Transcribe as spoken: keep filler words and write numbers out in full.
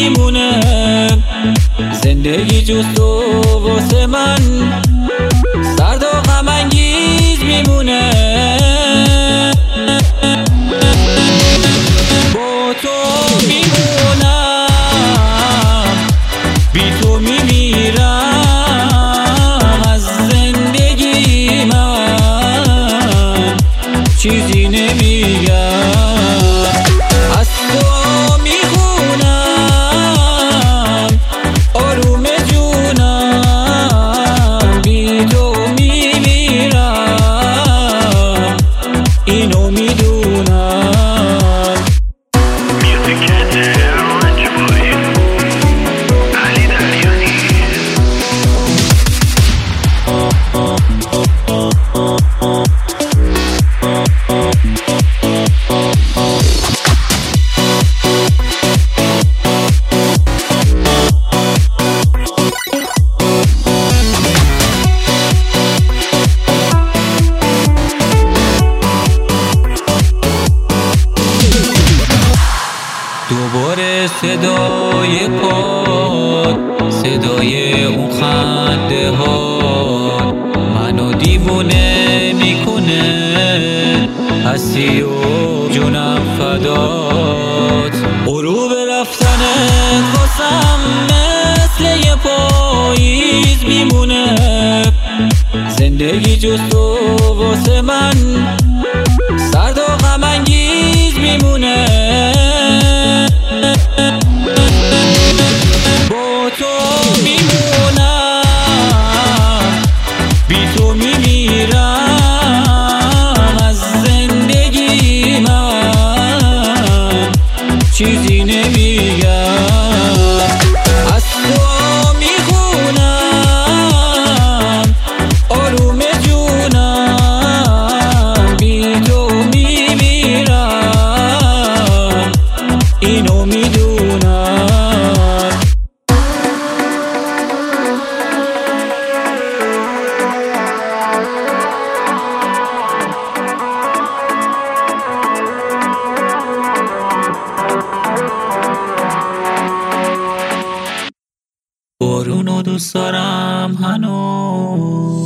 میمونه. زندگی جز تو واسه من سرد و غم انگیز میمونه. با تو میمونم، بی تو میمیرم. از زندگی من چیزی نمیگم. از تو میخونم آروم جونم، بی تو میمیرم اینو میدونم. دوباره صدای پاد، صدای اون خنده ها منو دیوونه میکنه. هستی و جونم فدات. غروب رفتن خواستم مثل یه پاییز میمونه. زندگی جز تو واسه من سرد و غم انگیز میمونه. با تو میمونم، بی تو میمیرم. از زندگی من چیزی نمیگم. از تو میخونم آروم جونم، بی تو میمیرم اینو میدونم. بارونو دوست دارم هنوز،